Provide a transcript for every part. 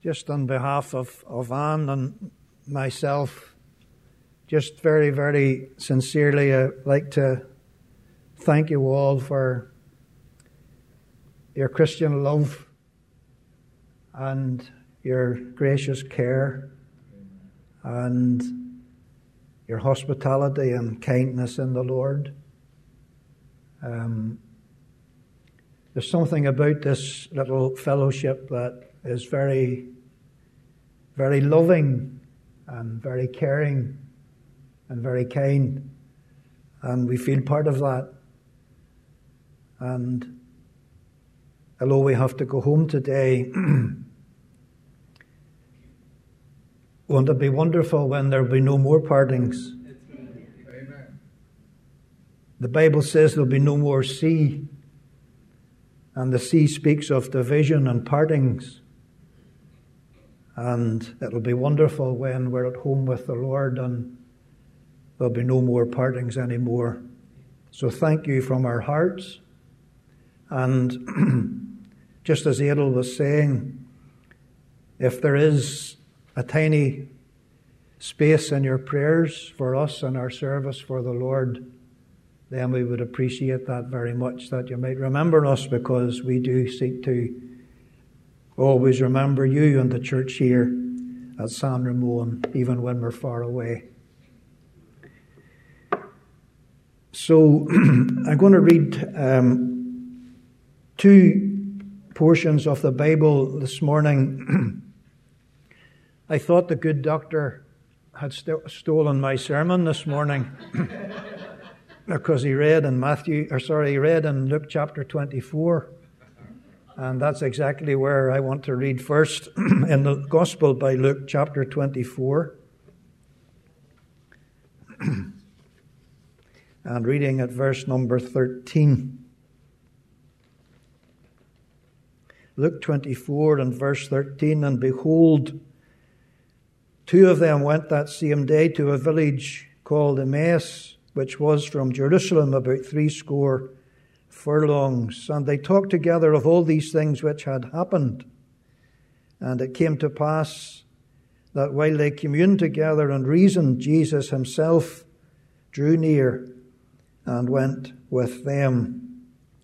Just on behalf of Anne and myself, just very, very sincerely, I'd like to thank you all for your Christian love and your gracious care and your hospitality and kindness in the Lord. There's something about this little fellowship that is very, very loving and very caring and very kind, and we feel part of that. And although we have to go home today, won't it be wonderful when there will be no more partings? Amen. The Bible says there will be no more sea, and the sea speaks of division and partings. And it'll be wonderful when we're at home with the Lord and there'll be no more partings anymore. So thank you from our hearts. And just as Adel was saying, if there is a tiny space in your prayers for us and our service for the Lord, then we would appreciate that very much, that you might remember us, because we do seek to always remember you and the church here at San Ramon, even when we're far away. So I'm going to read two portions of the Bible this morning. I thought the good doctor had stolen my sermon this morning because he read in Luke chapter 24. And that's exactly where I want to read first, in the Gospel by Luke chapter 24. And reading at verse number 13. Luke 24 and verse 13. And behold, two of them went that same day to a village called Emmaus, which was from Jerusalem about 80 furlongs. And they talked together of all these things which had happened. And it came to pass that while they communed together and reasoned, Jesus himself drew near and went with them.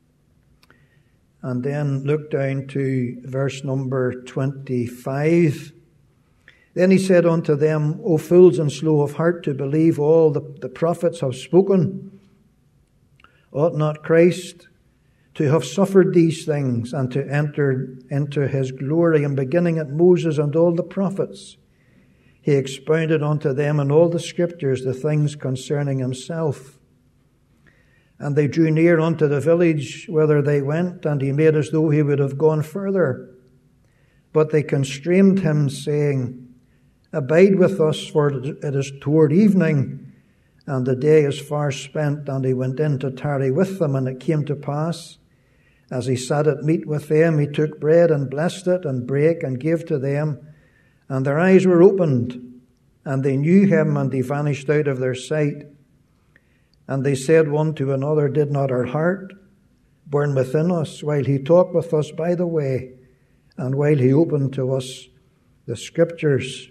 And then look down to verse number 25. Then he said unto them, O fools and slow of heart to believe all the prophets have spoken. Ought not Christ to have suffered these things and to enter into his glory? And beginning at Moses and all the prophets, he expounded unto them in all the scriptures the things concerning himself. And they drew near unto the village whither they went, and he made as though he would have gone further. But they constrained him, saying, Abide with us, for it is toward evening, and the day is far spent. And he went in to tarry with them. And it came to pass, as he sat at meat with them, he took bread and blessed it, and brake and gave to them. And their eyes were opened, and they knew him, and he vanished out of their sight. And they said one to another, Did not our heart burn within us while he talked with us by the way, and while he opened to us the scriptures?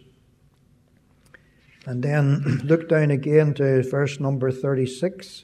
And then look down again to verse number 36.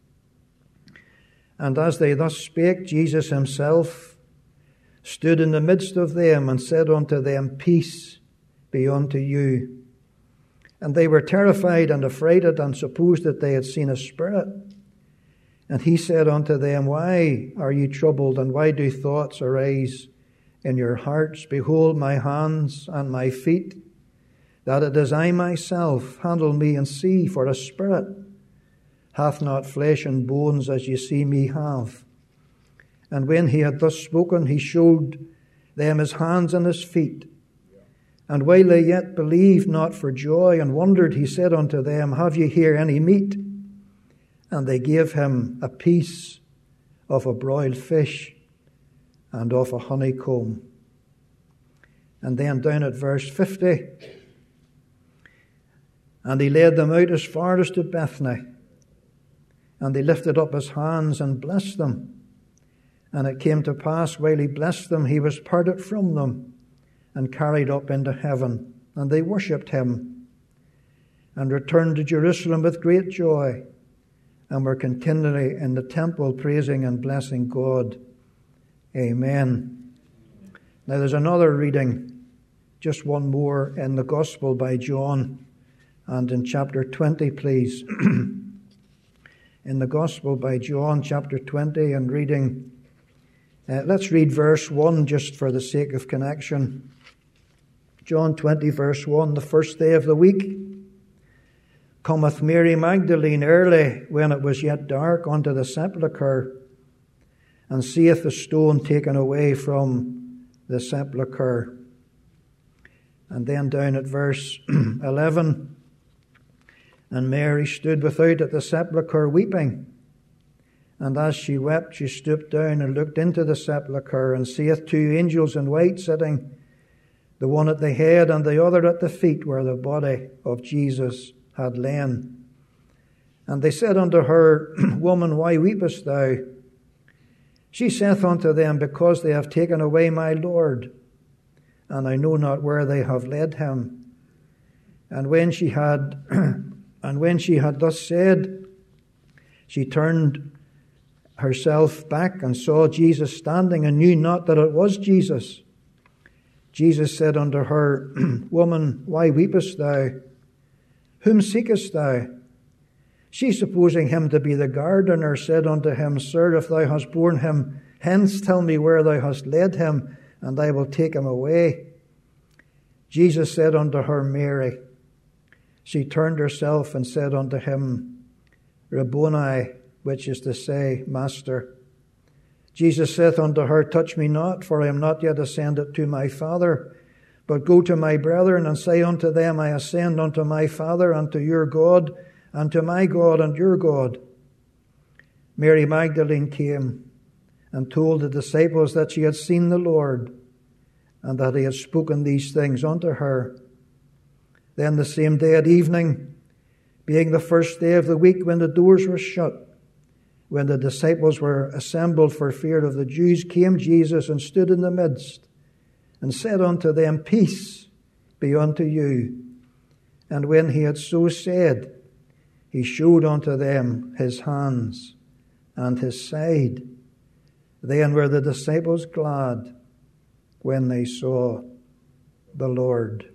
And as they thus spake, Jesus himself stood in the midst of them and said unto them, Peace be unto you. And they were terrified and affrighted, and supposed that they had seen a spirit. And he said unto them, Why are ye troubled, and why do thoughts arise in your hearts? Behold my hands and my feet, that it is I myself. Handle me and see, for a spirit hath not flesh and bones as ye see me have. And when he had thus spoken, he showed them his hands and his feet. And while they yet believed not for joy and wondered, he said unto them, Have ye here any meat? And they gave him a piece of a broiled fish and of a honeycomb. And then down at verse 50, And he led them out as far as to Bethany. And he lifted up his hands and blessed them. And it came to pass, while he blessed them, he was parted from them, and carried up into heaven. And they worshipped him and returned to Jerusalem with great joy, and were continually in the temple praising and blessing God. Amen. Now there's another reading, just one more, in the Gospel by John, and in chapter 20, please. In the Gospel by John, chapter 20, and reading, let's read verse 1 just for the sake of connection. John 20, verse 1, the first day of the week, cometh Mary Magdalene early, when it was yet dark, unto the sepulchre, and seeth the stone taken away from the sepulchre. And then down at verse 11, and Mary stood without at the sepulchre weeping. And as she wept, she stooped down and looked into the sepulchre, and seeth two angels in white sitting, the one at the head and the other at the feet, where the body of Jesus had lain. And they said unto her, Woman, why weepest thou? She saith unto them, Because they have taken away my Lord, and I know not where they have laid him. And when she had thus said, she turned herself back and saw Jesus standing, and knew not that it was Jesus. Jesus said unto her, Woman, why weepest thou? Whom seekest thou? She, supposing him to be the gardener, said unto him, Sir, if thou hast borne him hence, tell me where thou hast laid him, and I will take him away. Jesus said unto her, Mary. She turned herself and said unto him, Rabboni, which is to say, Master. Jesus saith unto her, Touch me not, for I am not yet ascended to my Father, but go to my brethren and say unto them, I ascend unto my Father and to your God, and to my God and your God. Mary Magdalene came and told the disciples that she had seen the Lord, and that he had spoken these things unto her. Then the same day at evening, being the first day of the week, when the doors were shut, when the disciples were assembled for fear of the Jews, came Jesus and stood in the midst, and said unto them, Peace be unto you. And when he had so said, he showed unto them his hands and his side. Then were the disciples glad when they saw the Lord.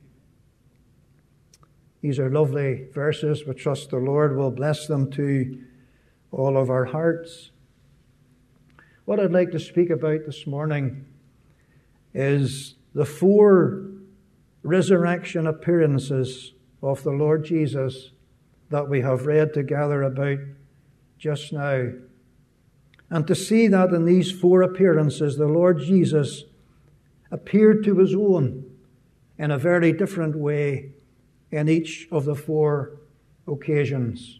These are lovely verses. We trust the Lord will bless them to all of our hearts. What I'd like to speak about this morning is the 4 resurrection appearances of the Lord Jesus that we have read together about just now. And to see that in these 4 appearances, the Lord Jesus appeared to his own in a very different way in each of the 4 occasions.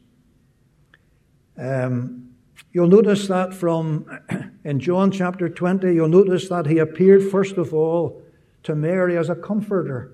You'll notice that in John chapter 20, you'll notice that he appeared first of all to Mary as a comforter.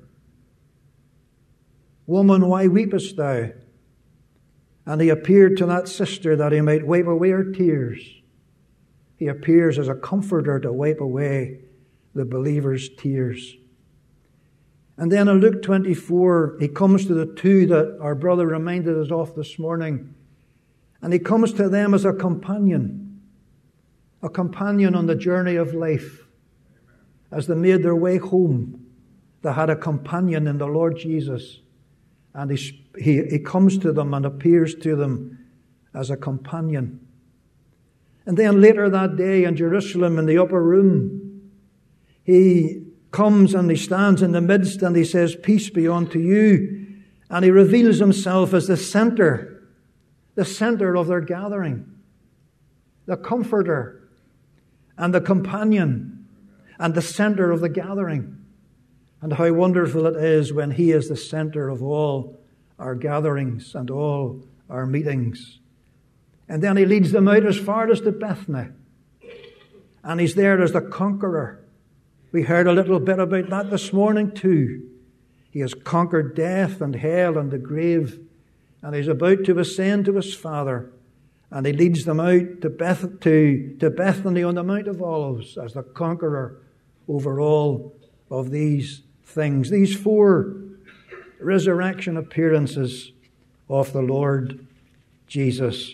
Woman, why weepest thou? And he appeared to that sister that he might wipe away her tears. He appears as a comforter to wipe away the believer's tears. And then in Luke 24, he comes to the 2 that our brother reminded us of this morning. And he comes to them as a companion on the journey of life. As they made their way home, they had a companion in the Lord Jesus. And he comes to them and appears to them as a companion. And then later that day in Jerusalem, in the upper room, he comes and he stands in the midst and he says, Peace be unto you. And he reveals himself as the center of their gathering, the comforter and the companion and the center of the gathering. And how wonderful it is when he is the center of all our gatherings and all our meetings. And then he leads them out as far as to Bethany. And he's there as the conqueror. We heard a little bit about that this morning too. He has conquered death and hell and the grave. And he's about to ascend to his Father. And he leads them out to Bethany on the Mount of Olives as the conqueror over all of these things, these 4 resurrection appearances of the Lord Jesus.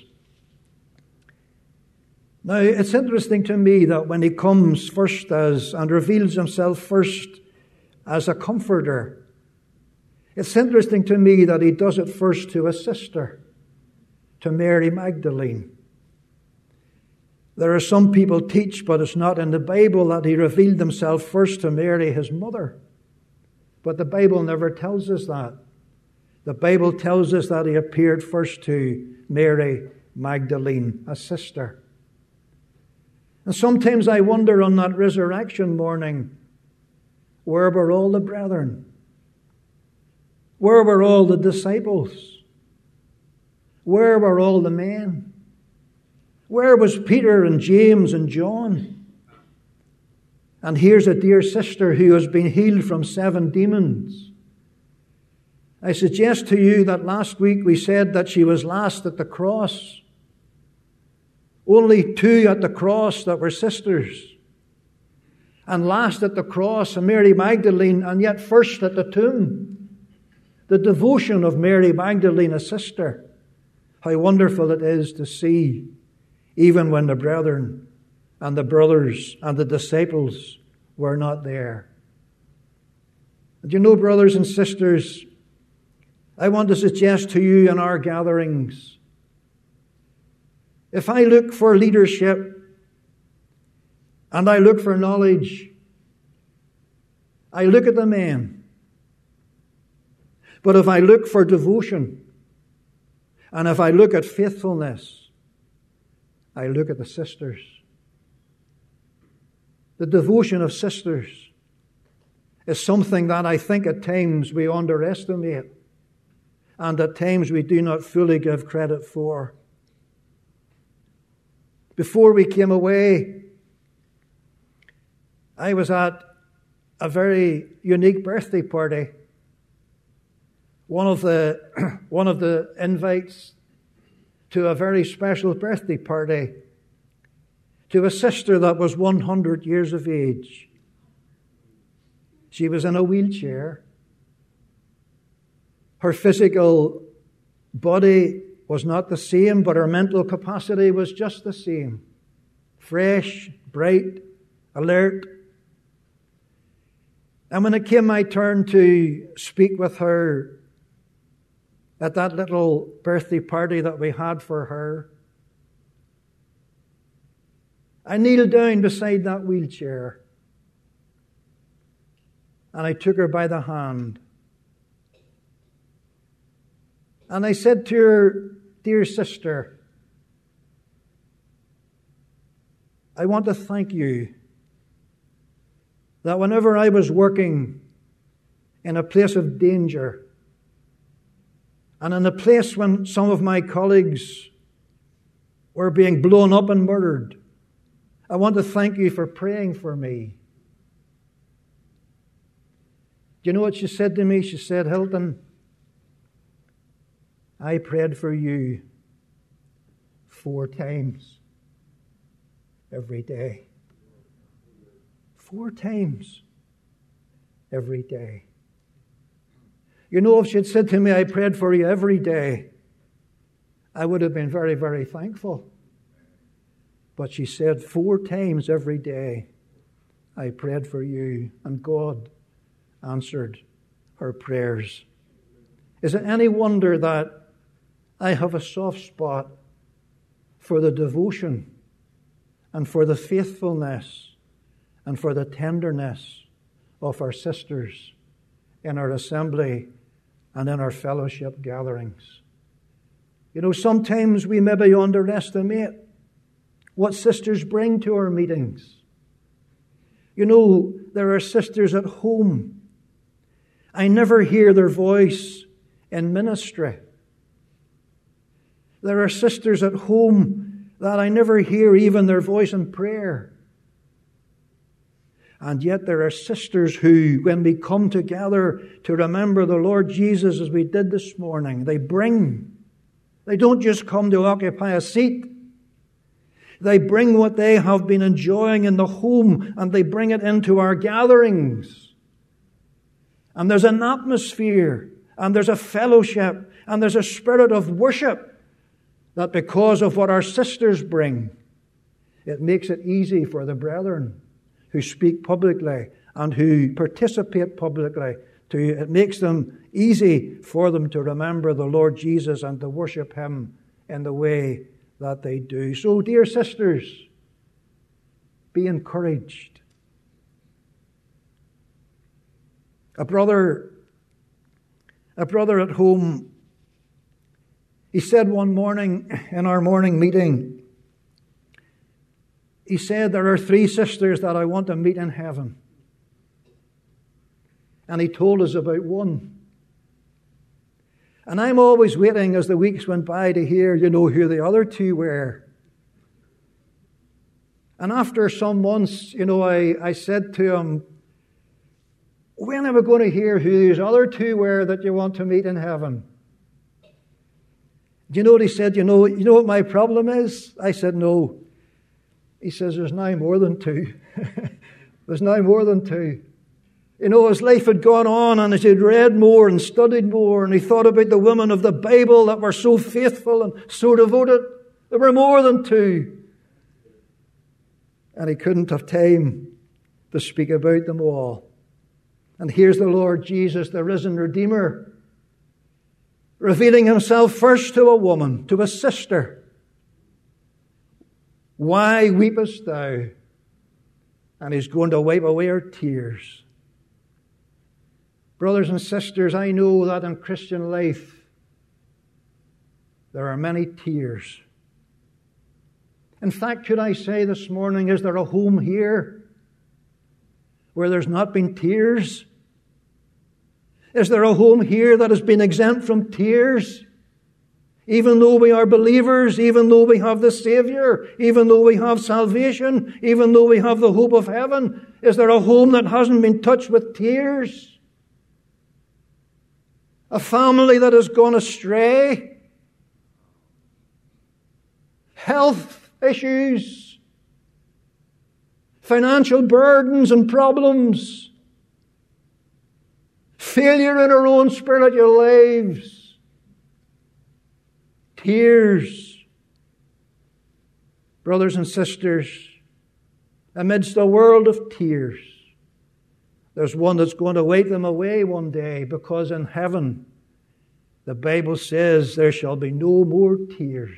Now, it's interesting to me that when he comes first and reveals himself first as a comforter, it's interesting to me that he does it first to a sister, to Mary Magdalene. There are some people teach, but it's not in the Bible, that he revealed himself first to Mary, his mother. But the Bible never tells us that. The Bible tells us that he appeared first to Mary Magdalene, a sister. And sometimes I wonder on that resurrection morning, where were all the brethren? Where were all the disciples? Where were all the men? Where was Peter and James and John? And here's a dear sister who has been healed from 7 demons. I suggest to you that last week we said that she was last at the cross. Only 2 at the cross that were sisters. And last at the cross, Mary Magdalene, and yet first at the tomb. The devotion of Mary Magdalene, a sister. How wonderful it is to see, even when the brethren and the brothers and the disciples were not there. And you know, brothers and sisters, I want to suggest to you in our gatherings, if I look for leadership and I look for knowledge, I look at the men. But if I look for devotion and if I look at faithfulness, I look at the sisters. The devotion of sisters is something that I think at times we underestimate and at times we do not fully give credit for. Before we came away, I was at a very unique birthday party. One of the invites to a very special birthday party to a sister that was 100 years of age. She was in a wheelchair. Her physical body was not the same, but her mental capacity was just the same. Fresh, bright, alert. And when it came my turn to speak with her at that little birthday party that we had for her, I kneeled down beside that wheelchair and I took her by the hand. And I said to her, "Dear sister, I want to thank you that whenever I was working in a place of danger and in a place when some of my colleagues were being blown up and murdered, I want to thank you for praying for me." Do you know what she said to me? She said, "Hilton, I prayed for you 4 times every day." 4 times every day. You know, if she had said to me, "I prayed for you every day," I would have been very, very thankful. But she said 4 times every day, "I prayed for you," and God answered her prayers. Is it any wonder that I have a soft spot for the devotion and for the faithfulness and for the tenderness of our sisters in our assembly and in our fellowship gatherings? You know, sometimes we maybe underestimate what sisters bring to our meetings. You know, there are sisters at home. I never hear their voice in ministry. There are sisters at home that I never hear even their voice in prayer. And yet there are sisters who, when we come together to remember the Lord Jesus as we did this morning, they bring. They don't just come to occupy a seat. They bring what they have been enjoying in the home and they bring it into our gatherings. And there's an atmosphere, and there's a fellowship, and there's a spirit of worship that because of what our sisters bring, it makes it easy for the brethren who speak publicly and who participate publicly. It makes them easy for them to remember the Lord Jesus and to worship Him in the way that they do. So, dear sisters, be encouraged. A brother at home, he said one morning in our morning meeting, he said, there are 3 sisters that I want to meet in heaven. And he told us about one. And I'm always waiting as the weeks went by to hear, who the other 2 were. And after some months, I said to him, when are we going to hear who these other 2 were that you want to meet in heaven? Do you know what he said? You know what my problem is? I said, no. He says, there's now more than 2. There's now more than 2. As life had gone on and as he'd read more and studied more and he thought about the women of the Bible that were so faithful and so devoted, there were more than 2. And he couldn't have time to speak about them all. And here's the Lord Jesus, the risen Redeemer, revealing Himself first to a woman, to a sister. Why weepest thou? And He's going to wipe away her tears. Brothers and sisters, I know that in Christian life there are many tears. In fact, could I say this morning, is there a home here where there's not been tears? Is there a home here that has been exempt from tears? Even though we are believers, even though we have the Savior, even though we have salvation, even though we have the hope of heaven, is there a home that hasn't been touched with tears? A family that has gone astray? Health issues? Financial burdens and problems? Failure in our own spiritual lives? Tears. Brothers and sisters, amidst a world of tears, there's one that's going to wipe them away one day, because in heaven, the Bible says there shall be no more tears.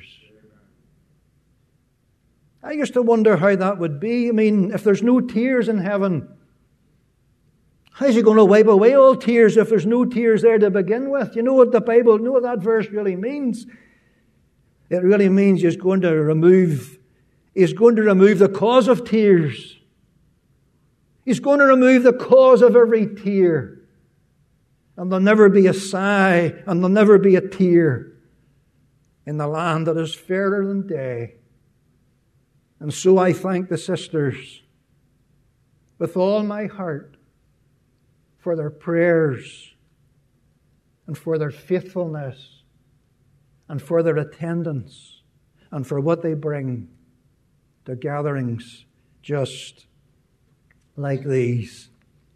I used to wonder how that would be. I mean, if there's no tears in heaven, how's He going to wipe away all tears if there's no tears there to begin with? You know what that verse really means? It really means He's going to remove the cause of tears. He's going to remove the cause of every tear. And there'll never be a sigh, and there'll never be a tear in the land that is fairer than day. And so I thank the sisters with all my heart for their prayers and for their faithfulness and for their attendance and for what they bring to gatherings just like these.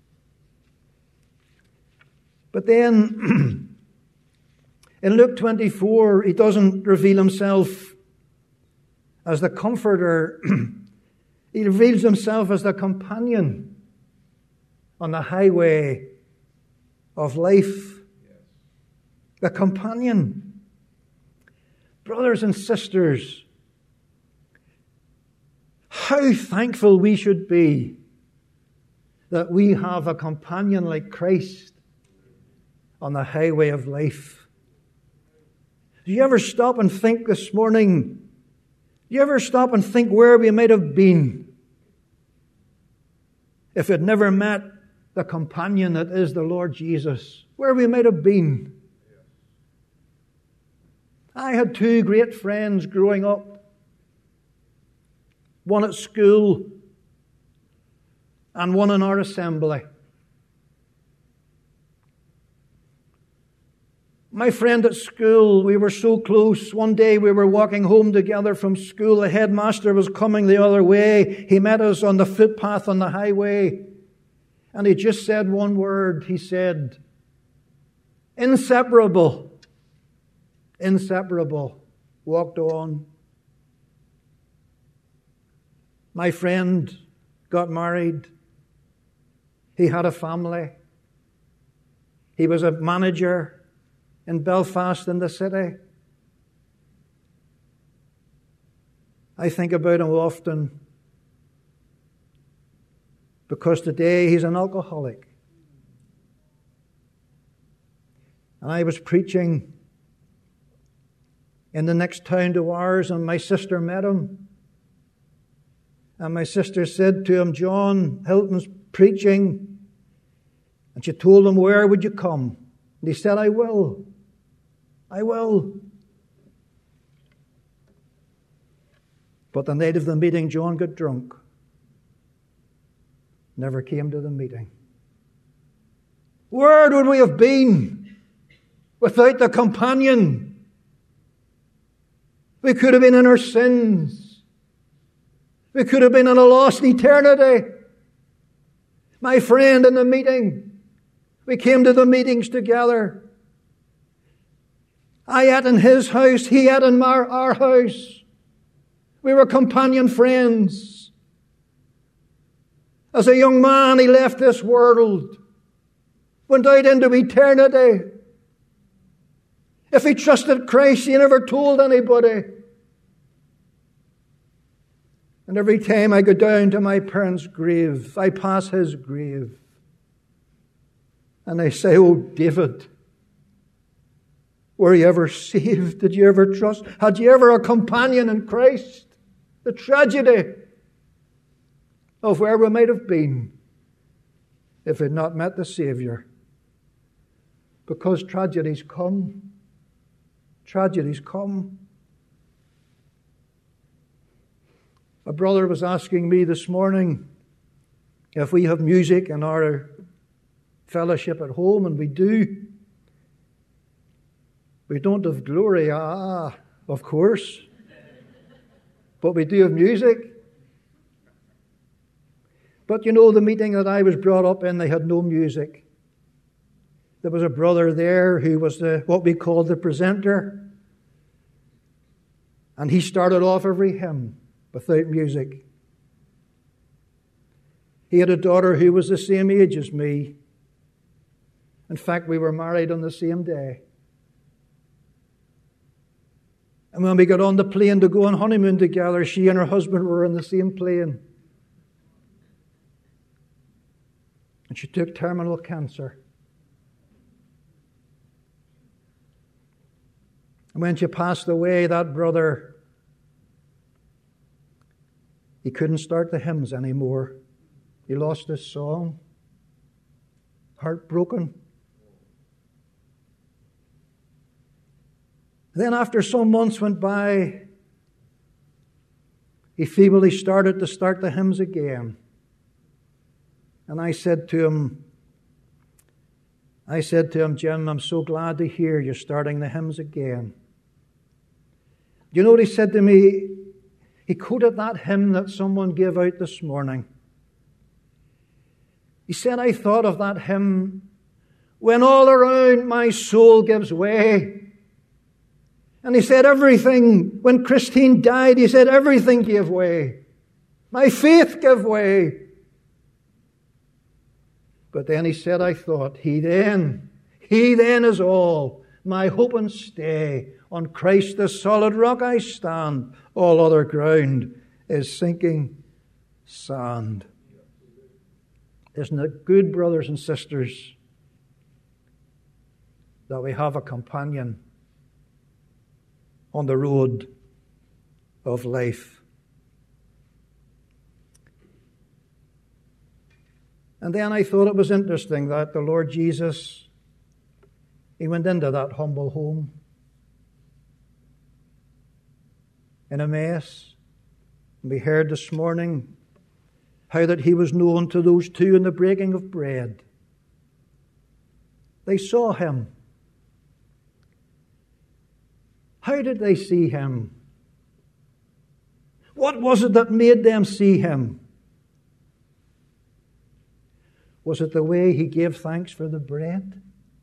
But then, in Luke 24, He doesn't reveal Himself as the comforter. He reveals Himself as the companion on the highway of life. The companion. Brothers and sisters, how thankful we should be that we have a companion like Christ on the highway of life. Do you ever stop and think this morning? Do you ever stop and think where we might have been if we'd never met the companion that is the Lord Jesus? Where we might have been. I had 2 great friends growing up. One at school and one in our assembly. My friend at school, we were so close. One day we were walking home together from school. The headmaster was coming the other way. He met us on the footpath on the highway. And he just said one word. He said, inseparable. Inseparable. Walked on. My friend got married. He had a family. He was a manager in Belfast in the city. I think about him often because today he's an alcoholic. And I was preaching in the next town to ours, and my sister met him. And my sister said to him, John Hilton's preaching. And she told him, where would you come? And he said, I will. I will. But the night of the meeting, John got drunk. Never came to the meeting. Where would we have been without the companion? We could have been in our sins. We could have been in a lost eternity. My friend in the meeting, we came to the meetings together. I ate in his house, he ate in our house. We were companion friends. As a young man, he left this world, went out into eternity. If he trusted Christ, he never told anybody. And every time I go down to my parents' grave, I pass his grave. And I say, oh, David, were you ever saved? Did you ever trust? Had you ever a companion in Christ? The tragedy of where we might have been if we had not met the Savior. Because tragedies come. Tragedies come. A brother was asking me this morning if we have music in our fellowship at home, and we do. We don't have glory, of course, but we do have music. But you know, the meeting that I was brought up in, they had no music. There was a brother there who was what we called the presenter, and he started off every hymn without music. He had a daughter who was the same age as me. In fact, we were married on the same day. And when we got on the plane to go on honeymoon together, she and her husband were on the same plane. And she took terminal cancer. And when she passed away, that brother, he couldn't start the hymns anymore. He lost his song. Heartbroken. Then after some months went by, he feebly started to start the hymns again. And I said to him, Jim, I'm so glad to hear you're starting the hymns again. Do you know what he said to me? He quoted that hymn that someone gave out this morning. He said, I thought of that hymn, when all around my soul gives way. And he said everything, when Christine died, he said everything gave way. My faith gave way. But then he said, I thought, he then is all, my hope and stay. On Christ the solid rock I stand. All other ground is sinking sand. Isn't it good, brothers and sisters, that we have a companion on the road of life? And then I thought it was interesting that the Lord Jesus, he went into that humble home in Emmaus. And we heard this morning how that he was known to those two in the breaking of bread. They saw him. How did they see him? What was it that made them see him? Was it the way he gave thanks for the bread?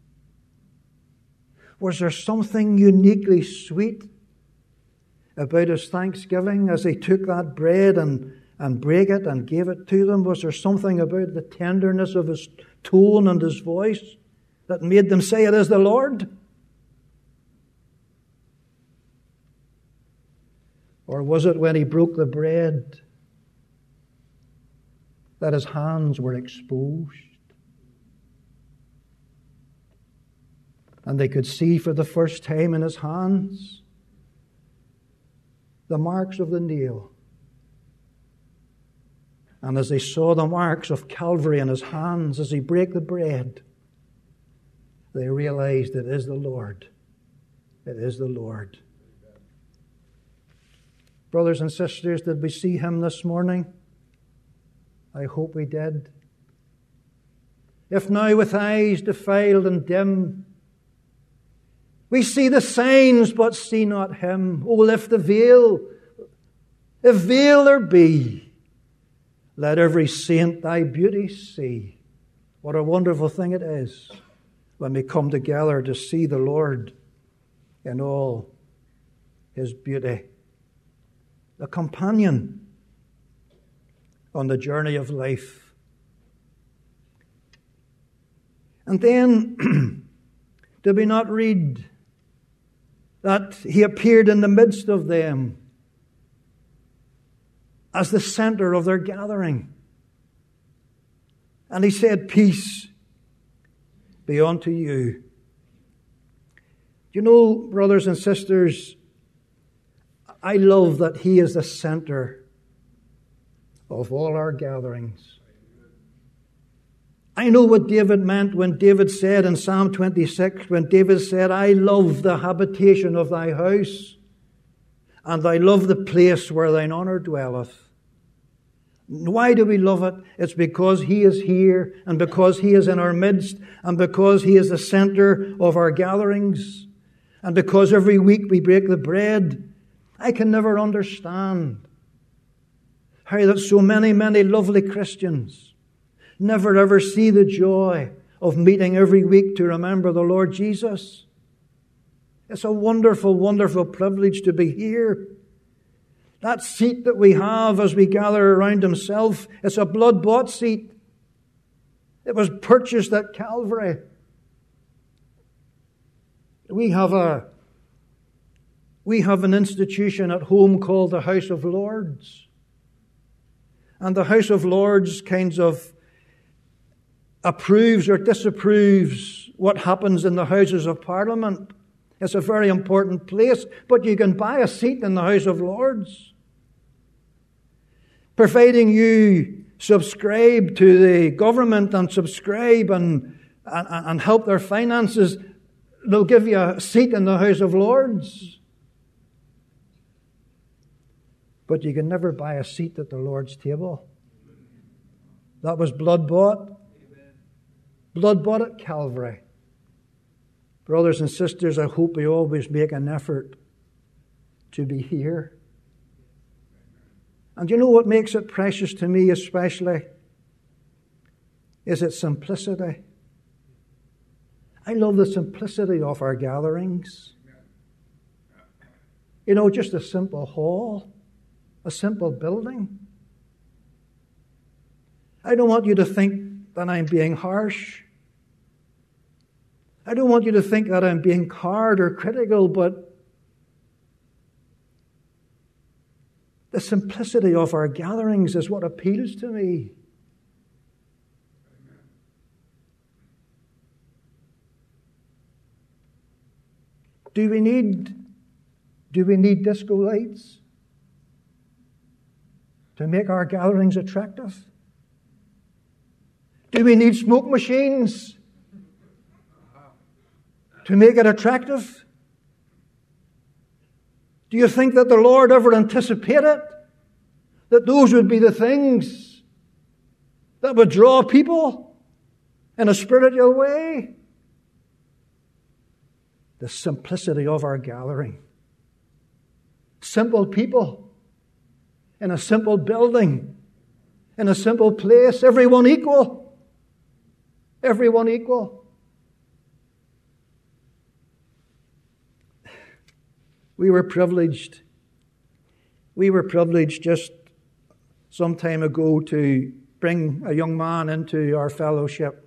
Was there something uniquely sweet about his thanksgiving as he took that bread and brake it and gave it to them? Was there something about the tenderness of his tone and his voice that made them say, "It is the Lord"? Or was it when he broke the bread that his hands were exposed and they could see for the first time in his hands the marks of the nail? And as they saw the marks of Calvary in his hands as he brake the bread, they realized it is the Lord. It is the Lord. Brothers and sisters, did we see him this morning? I hope we did. If now with eyes defiled and dim, we see the signs but see not him. Oh, lift the veil, if veil there be, let every saint thy beauty see. What a wonderful thing it is when we come together to see the Lord in all his beauty. The companion on the journey of life. And then, did we not read that he appeared in the midst of them as the center of their gathering? And he said, "Peace be unto you." You know, brothers and sisters, I love that he is the center of all our gatherings. I know what David meant when David said in Psalm 26, when David said, "I love the habitation of thy house, and I love the place where thine honour dwelleth." Why do we love it? It's because he is here, and because he is in our midst, and because he is the center of our gatherings, and because every week we break the bread. I can never understand how that so many lovely Christians never ever see the joy of meeting every week to remember the Lord Jesus. It's a wonderful, wonderful privilege to be here. That seat that we have as we gather around himself, it's a blood-bought seat. It was purchased at Calvary. We have an institution at home called the House of Lords. And the House of Lords kinds of approves or disapproves what happens in the Houses of Parliament. It's a very important place, but you can buy a seat in the House of Lords. Providing you subscribe to the government and subscribe and help their finances, they'll give you a seat in the House of Lords. But you can never buy a seat at the Lord's table. That was blood-bought. Blood-bought at Calvary. Brothers and sisters, I hope we always make an effort to be here. And you know what makes it precious to me especially? Is its simplicity. I love the simplicity of our gatherings. You know, just a simple hall. A simple building. I don't want you to think that I'm being harsh. I don't want you to think that I'm being hard or critical, but the simplicity of our gatherings is what appeals to me. Do we need disco lights to make our gatherings attractive? Do we need smoke machines to make it attractive? Do you think that the Lord ever anticipated that those would be the things that would draw people in a spiritual way? The simplicity of our gathering. Simple people in a simple building, in a simple place, everyone equal. Everyone equal. We were privileged. We were privileged just some time ago to bring a young man into our fellowship.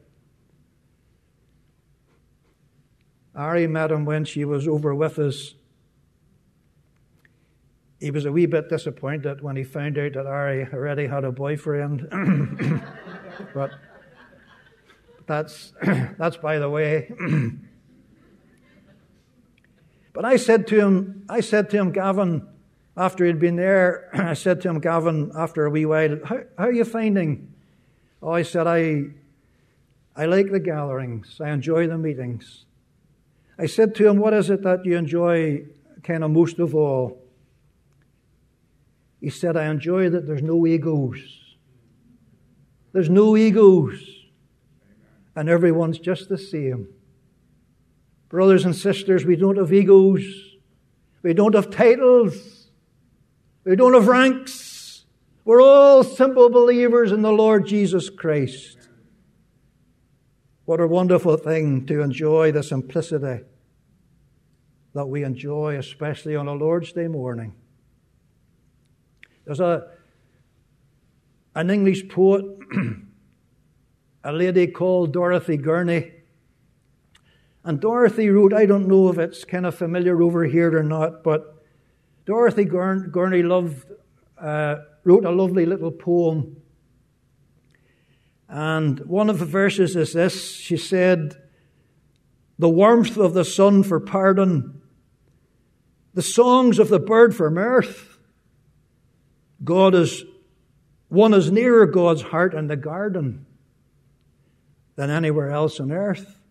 Ari met him when she was over with us. He was a wee bit disappointed when he found out that Ari already had a boyfriend. But that's by the way. But I said to him, Gavin, after he'd been there, I said to him, Gavin, after a wee while, how are you finding? Oh, I said, I like the gatherings. I enjoy the meetings. I said to him, what is it that you enjoy kind of most of all? He said, I enjoy that there's no egos. There's no egos. And everyone's just the same. Brothers and sisters, we don't have egos. We don't have titles. We don't have ranks. We're all simple believers in the Lord Jesus Christ. What a wonderful thing to enjoy the simplicity that we enjoy, especially on a Lord's Day morning. There's an English poet, a lady called Dorothy Gurney. And Dorothy wrote, I don't know if it's kind of familiar over here or not, but Dorothy Gurney wrote a lovely little poem. And one of the verses is this. She said, the warmth of the sun for pardon, the songs of the bird for mirth. One is nearer God's heart in the garden than anywhere else on earth.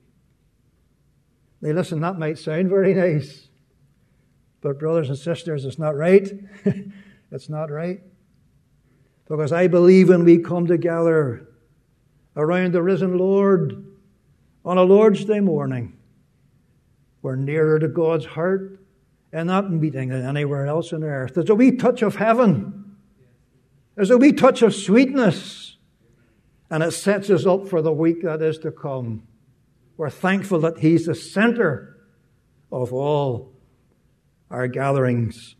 Now listen, that might sound very nice, but brothers and sisters, it's not right. It's not right. Because I believe when we come together around the risen Lord on a Lord's Day morning, we're nearer to God's heart in that meeting than anywhere else on earth. There's a wee touch of heaven. There's a wee touch of sweetness. And it sets us up for the week that is to come. We're thankful that He's the center of all our gatherings.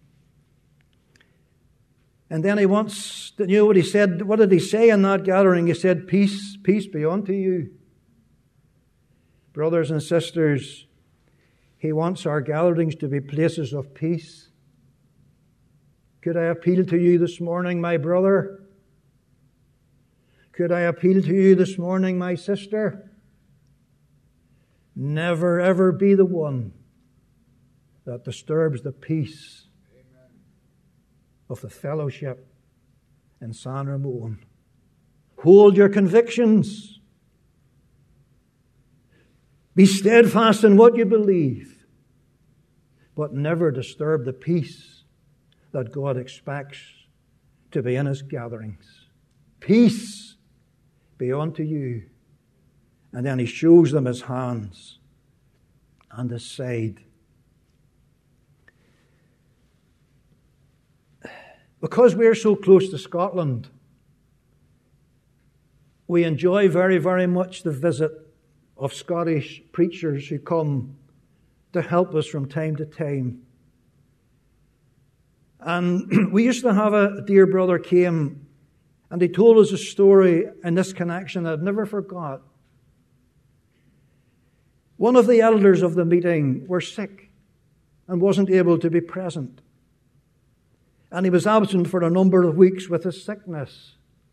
And then He wants, you know what He said? What did He say in that gathering? He said, peace, peace be unto you. Brothers and sisters, He wants our gatherings to be places of peace. Could I appeal to you this morning, my brother? Could I appeal to you this morning, my sister? Never ever be the one that disturbs the peace of the fellowship in San Ramon. Hold your convictions. Be steadfast in what you believe, but never disturb the peace that God expects to be in His gatherings. Peace be unto you. And then He shows them His hands and His side. Because we're so close to Scotland, we enjoy very, very much the visit of Scottish preachers who come to help us from time to time. And we used to have a dear brother came, and he told us a story in this connection that I've never forgot. One of the elders of the meeting were sick and wasn't able to be present. And he was absent for a number of weeks with his sickness.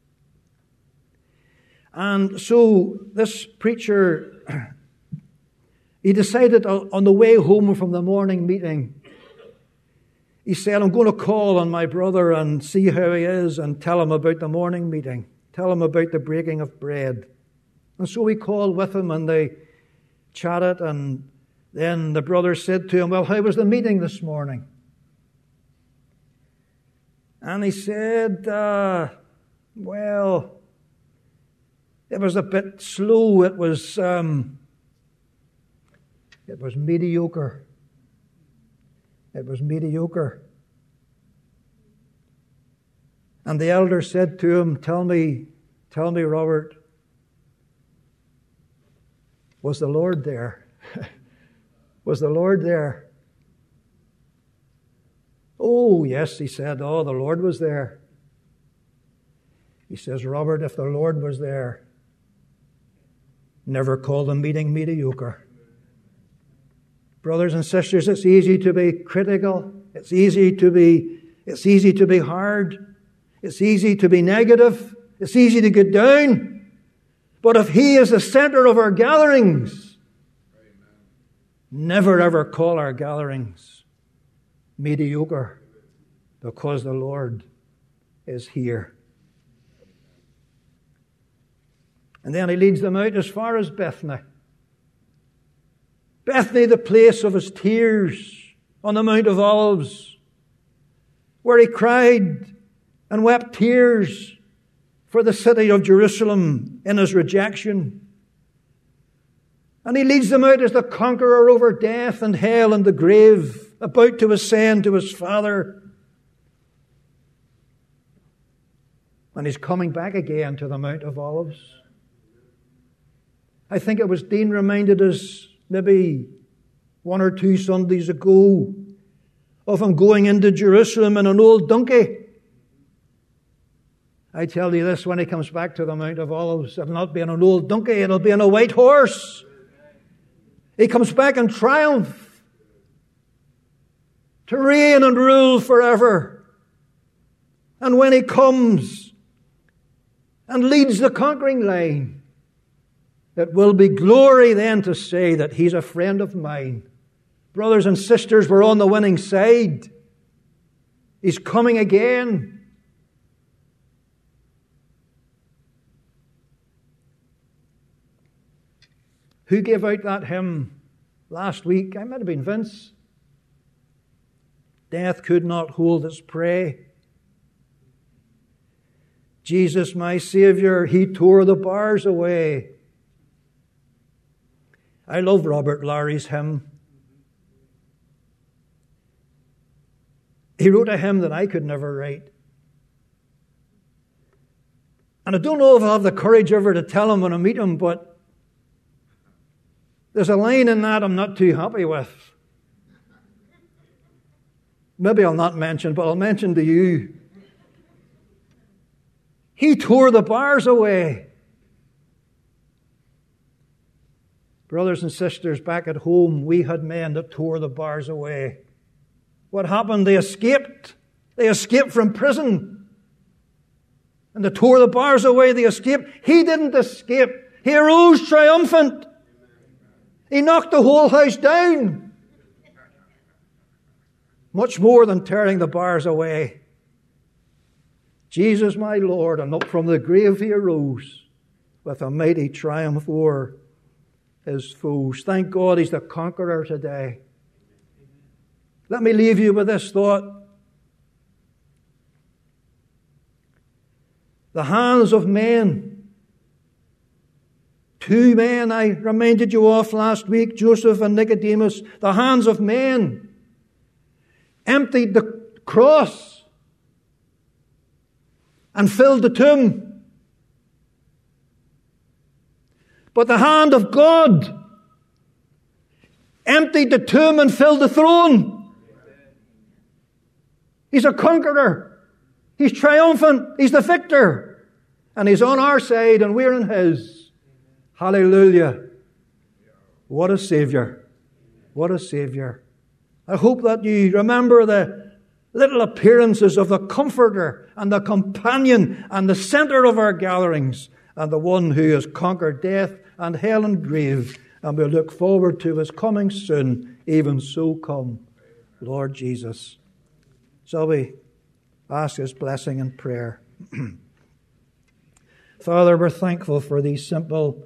And so this preacher, he decided on the way home from the morning meeting, he said, I'm going to call on my brother and see how he is and tell him about the morning meeting. Tell him about the breaking of bread. And so he called with him and they chatted, and then the brother said to him, well, how was the meeting this morning? And he said, well, it was a bit slow. It was mediocre. It was mediocre. And the elder said to him, Tell me, Robert, Was the Lord there? Was the Lord there? Oh, yes, he said. Oh, the Lord was there. He says, Robert, if the Lord was there, never call the meeting mediocre. Brothers and sisters, it's easy to be critical. It's easy to be hard. It's easy to be negative. It's easy to get down. But if He is the center of our gatherings, never ever call our gatherings mediocre, because the Lord is here. And then He leads them out as far as Bethany. Bethany, the place of His tears on the Mount of Olives, where He cried and wept tears for the city of Jerusalem in His rejection. And He leads them out as the conqueror over death and hell and the grave, about to ascend to His Father. And He's coming back again to the Mount of Olives. I think it was Dean reminded us maybe 1 or 2 Sundays ago of Him going into Jerusalem in an old donkey. I tell you this, when He comes back to the Mount of Olives, it'll not be on an old donkey, it'll be on a white horse. He comes back in triumph to reign and rule forever. And when He comes and leads the conquering line, it will be glory then to say that He's a friend of mine. Brothers and sisters, we're on the winning side. He's coming again. Who gave out that hymn last week? I might have been Vince. Death could not hold its prey. Jesus, my Saviour, He tore the bars away. I love Robert Lowry's hymn. He wrote a hymn that I could never write. And I don't know if I'll have the courage ever to tell him when I meet him, but there's a line in that I'm not too happy with. Maybe I'll not mention, but I'll mention to you. He tore the bars away. Brothers and sisters, back at home, we had men that tore the bars away. What happened? They escaped. They escaped from prison. And they tore the bars away. They escaped. He didn't escape. He arose triumphant. He knocked the whole house down. Much more than tearing the bars away. Jesus, my Lord, and up from the grave He arose with a mighty triumph o'er His foes. Thank God He's the conqueror today. Let me leave you with this thought. The hands of men. 2 men I reminded you of last week, Joseph and Nicodemus. The hands of men emptied the cross and filled the tomb. But the hand of God emptied the tomb and filled the throne. He's a conqueror. He's triumphant. He's the victor. And He's on our side and we're in His. Hallelujah. What a Savior. What a Savior. I hope that you remember the little appearances of the Comforter and the Companion and the center of our gatherings and the one who has conquered death and hell and grave. And we look forward to His coming soon. Even so come, Lord Jesus. Shall we ask His blessing and prayer? Father, we're thankful for these simple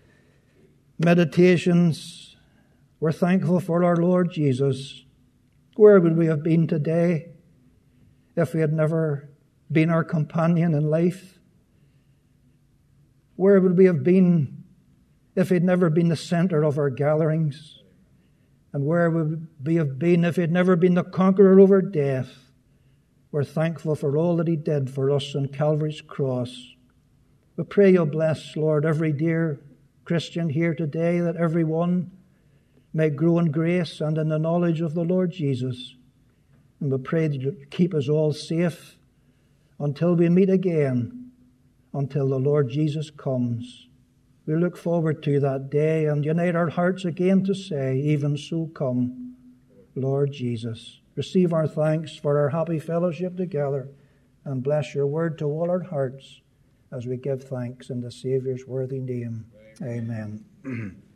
meditations. We're thankful for our Lord Jesus. Where would we have been today if He had never been our companion in life? Where would we have been if He had never been the center of our gatherings? And where would we have been if He had never been the conqueror over death? We're thankful for all that He did for us on Calvary's cross. We pray You'll bless, Lord, every dear Christian here today, that every one may grow in grace and in the knowledge of the Lord Jesus. And we pray that you keep us all safe until we meet again, until the Lord Jesus comes. We look forward to that day and unite our hearts again to say, even so come, Lord Jesus. Receive our thanks for our happy fellowship together, and bless your word to all our hearts as we give thanks in the Saviour's worthy name. Amen.